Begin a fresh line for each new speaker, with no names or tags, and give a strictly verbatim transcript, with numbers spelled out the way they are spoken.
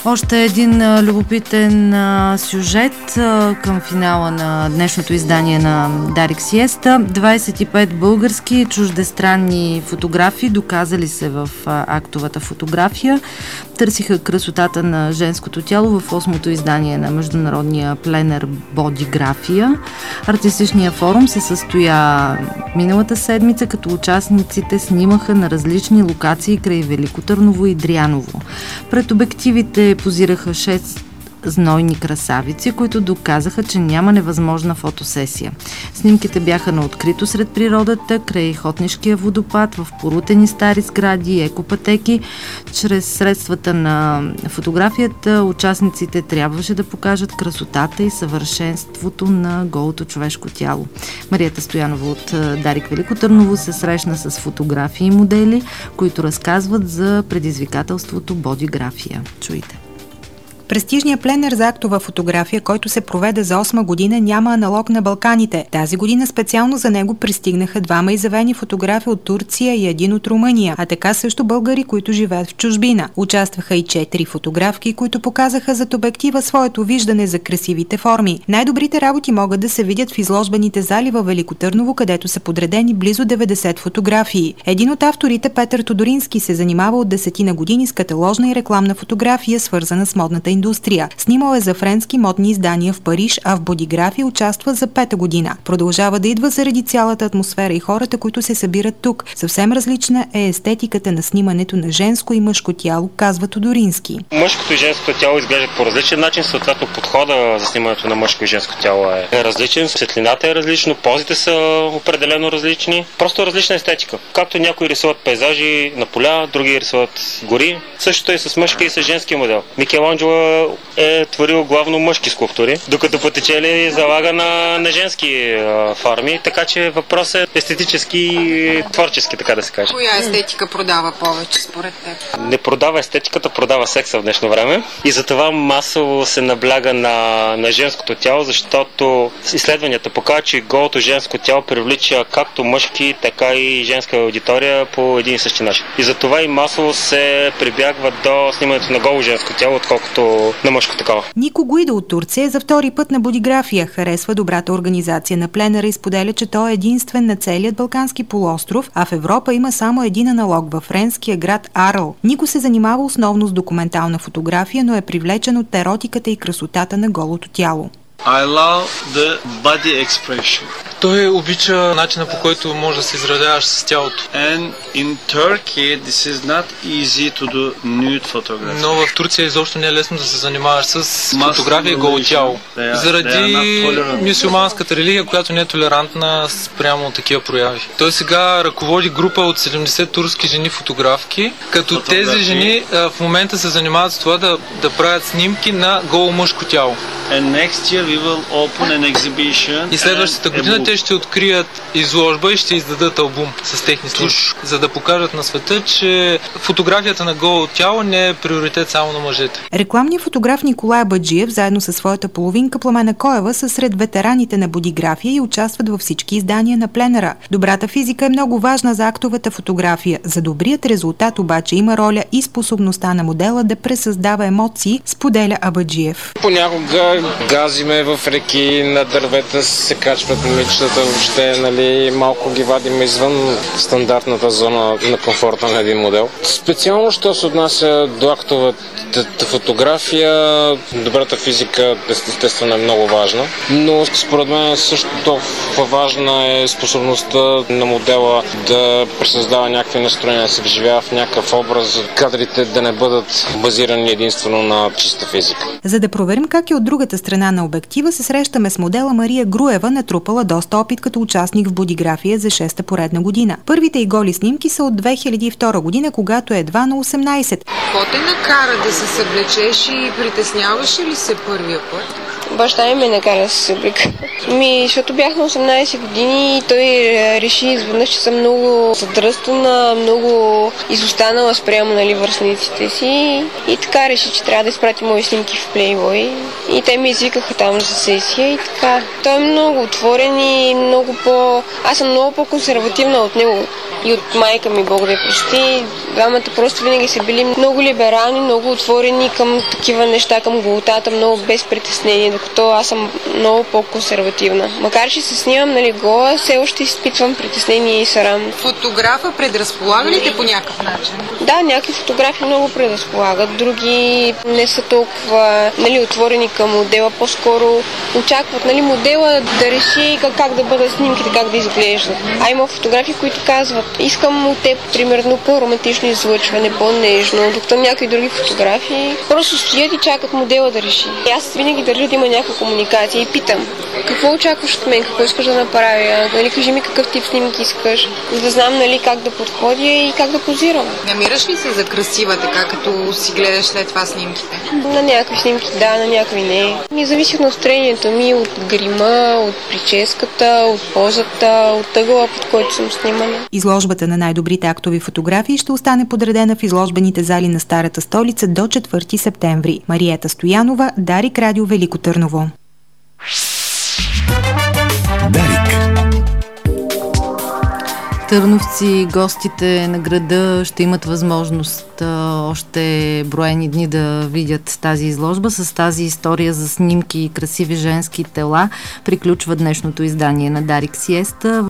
Още един а, любопитен а, сюжет а, към финала на днешното издание на Дарик Сиеста. двадесет и пет български чуждестранни фотографи доказали се в а, актовата фотография. Търсиха красотата на женското тяло в осмото издание на международния пленер Бодиграфия. Артистичният форум се състоя миналата седмица, като участниците снимаха на различни локации край Велико Търново и Дряново. Пред обективите позираха шест знойни красавици, които доказаха, че няма невъзможна фотосесия. Снимките бяха на открито сред природата, край Хотнишкия водопад, в порутени стари сгради и екопътеки. Чрез средствата на фотографията участниците трябваше да покажат красотата и съвършенството на голото човешко тяло. Марията Стоянова от Дарик Велико Търново се срещна с фотографии и модели, които разказват за предизвикателството бодиграфия. Чуйте.
Престижният пленер за актова фотография, който се проведе за осма година, няма аналог на Балканите. Тази година специално за него пристигнаха двама изявени фотографи от Турция и един от Румъния, а така също българи, които живеят в чужбина. Участваха и четири фотографки, които показаха зад обектива своето виждане за красивите форми. Най-добрите работи могат да се видят в изложбените зали във Велико Търново, където са подредени близо деветдесет фотографии. Един от авторите, Петър Тодорински, се занимава от десетина години с каталожна и рекламна фотография, свързана с модната индустрия. Снимал е за френски модни издания в Париж, а в бодиграфия участва за пета година. Продължава да идва заради цялата атмосфера и хората, които се събират тук. Съвсем различна е естетиката на снимането на женско и мъжко тяло, казва Тодорински.
Мъжкото и женското тяло изглеждат по различен начин, съответно подхода за снимането на мъжко и женско тяло е различен, светлината е различна, позите са определено различни, просто различна естетика. Както някои рисуват пейзажи на поля, други рисуват гори. Същото е с мъжки и с женски модел. Микеланджело е творил главно мъжки скулптури, докато Боттичели залага на, на женски а, форми, така че въпрос е естетически и творчески, така да се каже.
Коя естетика продава повече според теб?
Не продава естетиката, продава секса в днешно време и затова масово се набляга на, на женското тяло, защото изследванията показват, че голото женско тяло привлича както мъжки, така и женска аудитория по един и същи начин. И затова и масово се прибягва до снимането на голо женско тяло, отколкото на мъжко такова.
Нико Гуидо от Турция за втори път на бодиграфия харесва добрата организация на пленера и споделя, че той е единствен на целият Балкански полуостров, а в Европа има само един аналог във френския град Арл. Нико се занимава основно с документална фотография, но е привлечен от еротиката и красотата на голото тяло.
I love the body expression.
Той обича начина, по който можеш да се изразяваш с тялото.
And in Turkey this is not easy to do nude photography.
Но в Турция изобщо не е лесно да се занимаваш с фотография и голо тяло. Заради мюсюлманската религия, която не е толерантна спрямо такива прояви. Той сега ръководи група от седемдесет турски жени фотографки, като фотографи. Тези жени а, в момента се занимават с това да, да правят снимки на голо мъжко тяло.
And next year we will open an exhibition.
И следващата година те ще открият изложба и ще издадат албум с техни снимки, за да покажат на света, че фотографията на голо тяло не е приоритет само на мъжете.
Рекламният фотограф Николай Баджиев заедно със своята половинка Пламена Коева са сред ветераните на бодиграфия и участват във всички издания на пленера. Добрата физика е много важна за актовата фотография. За добрият резултат обаче има роля и способността на модела да пресъздава емоции, споделя Абаджиев.
Понякога газиме в реки, на дървета се качват момичетата, въобще, нали, малко ги вадим извън стандартната зона на комфорта на един модел. Специално, що се отнася до актовата фотография, добрата физика естествено е много важна, но според мен също толкова важна е способността на модела да пресъздава някакви настроения, да се вживява в някакъв образ, кадрите да не бъдат базирани единствено на чиста физика.
За да проверим как е от другата страна на обектива, се срещаме с модела Мария Груева, натрупала доста опит като участник в бодиграфия за шеста поредна година. Първите и голи снимки са от две хиляди и втора година, когато е едва на осемнайсет.
Какво те накара да се съблечеш и притесняваше ли се първия път?
Баща ми ме накара да се облека. Ми, защото бях на осемнайсет години и той реши изведнъж, че съм много задръстана, много изостанала спрямо, нали, връстниците си. И така реши, че трябва да изпрати мои снимки в Playboy. И те ми извикаха там за сесия и така. Той е много отворен и много по... Аз съм много по-консервативна от него и от майка ми, Бог да я прости. Двамата просто винаги са били много либерални, много отворени към такива неща, към голотата, много без притеснение, докато аз съм много по-консервативна. Макар че се снимам, нали, гола, все още изпитвам притеснение и срам.
Фотографа предразполага ли те по някакъв начин?
Да, някакви фотографи много предразполагат, други не са толкова, нали, отворени към модела, по-скоро очакват, нали, модела да реши как, как да бъдат снимките, как да изглеждат. А има фотографии, които казват, искам от теб, примерно, по-романтично излъчване, по-нежно, докато някои други фотографии просто стоят и чакат модела да реши. И аз винаги държа да има някаква комуникация и питам, какво очакваш от мен, какво искаш да направя, нали, кажи ми какъв тип снимки искаш, за да знам, нали, как да подходя и как да позирам.
Намираш ли се за красива, така като си гледаш след това снимките?
На някакви снимки да, на някакви не. Ми зависи от настроението ми, от грима, от прическата, от позата, от ъгъла, под който съм снимана.
Изложбата на най-добрите актови фотографии ще остане подредена в изложбените зали на Старата столица до четвърти септември. Мариета Стоянова, Дарик, Радио Велико Търново.
Дарик. Търновци, гостите на града ще имат възможност а, още броени дни да видят тази изложба. С тази история за снимки и красиви женски тела приключва днешното издание на Дарик Сиеста.